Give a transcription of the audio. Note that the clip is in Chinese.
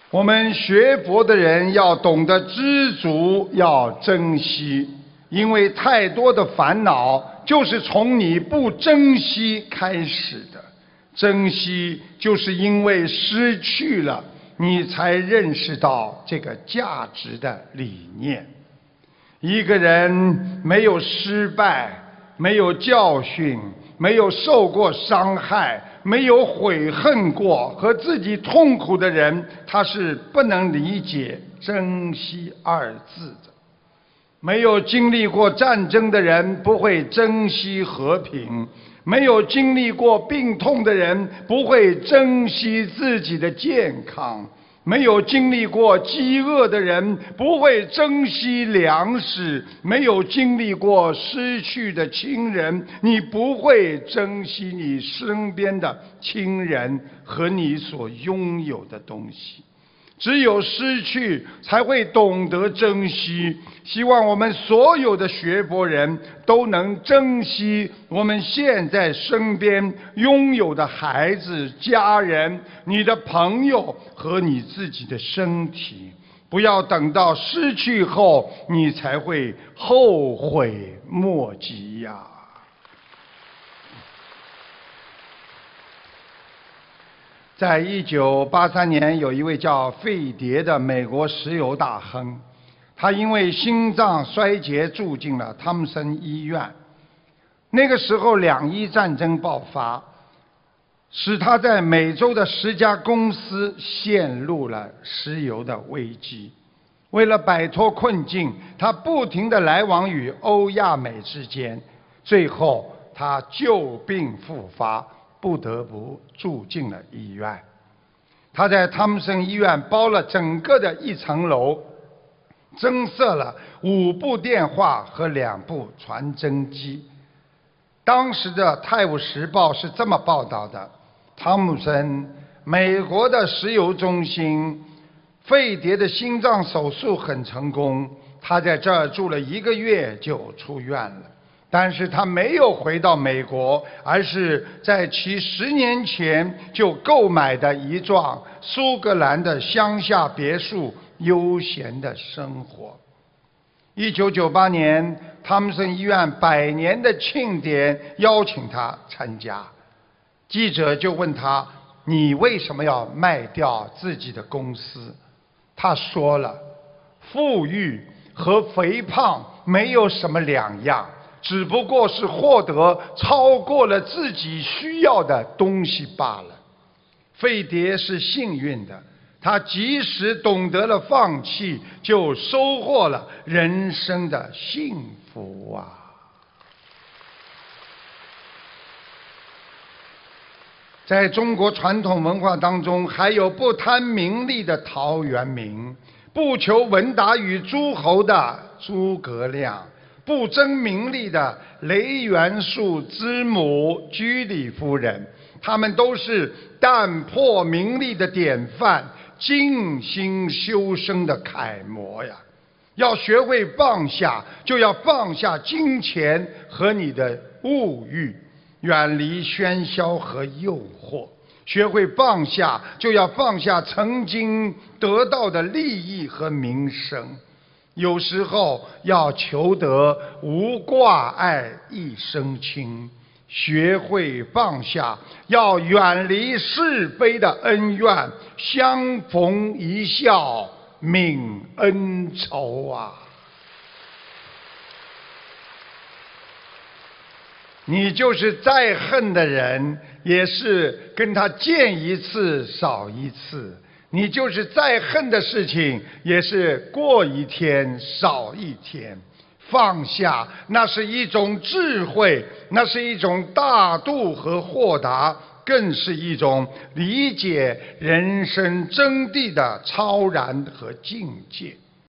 我们学佛的人要懂得知足，要珍惜，因为太多的烦恼就是从你不珍惜开始的。珍惜就是因为失去了，你才认识到这个价值的理念。一个人没有失败，没有教训，没有受过伤害，没有悔恨过和自己痛苦的人，他是不能理解珍惜二字的。没有经历过战争的人不会珍惜和平，没有经历过病痛的人不会珍惜自己的健康，没有经历过饥饿的人不会珍惜粮食，没有经历过失去的亲人，你不会珍惜你身边的亲人和你所拥有的东西。只有失去才会懂得珍惜。希望我们所有的学佛人都能珍惜我们现在身边拥有的孩子、家人、你的朋友和你自己的身体，不要等到失去后你才会后悔莫及呀。在1983年，有一位叫费蝶的美国石油大亨，他因为心脏衰竭住进了汤姆森医院。那个时候两伊战争爆发，使他在美洲的10家公司陷入了石油的危机。为了摆脱困境，他不停地来往于欧亚美之间，最后他旧病复发，不得不住进了医院。他在汤姆森医院包了整个的1层楼，增设了5部电话和2部传真机。当时的《泰晤士报》是这么报道的：汤姆森，美国的石油中心，费蝶的心脏手术很成功，他在这儿住了1个月就出院了。但是他没有回到美国，而是在其10年前就购买的一幢苏格兰的乡下别墅悠闲的生活。1998年，汤姆森医院100年的庆典邀请他参加，记者就问他：你为什么要卖掉自己的公司？他说了：富裕和肥胖没有什么两样，只不过是获得超过了自己需要的东西罢了。费蝶是幸运的，他及时懂得了放弃，就收获了人生的幸福啊！在中国传统文化当中，还有不贪名利的陶渊明，不求闻达于诸侯的诸葛亮，不争名利的雷元素之母居里夫人，他们都是淡泊名利的典范，静心修身的楷模呀。要学会放下，就要放下金钱和你的物欲，远离喧嚣和诱惑。学会放下，就要放下曾经得到的利益和名声。有时候要求得无挂碍一身轻，学会放下，要远离是非的恩怨，相逢一笑泯恩仇啊！你就是再恨的人，也是跟他见一次少一次；你就是再恨的事情，也是过一天少一天。放下，那是一种智慧，那是一种大度和豁达，更是一种理解人生真谛的超然和境界。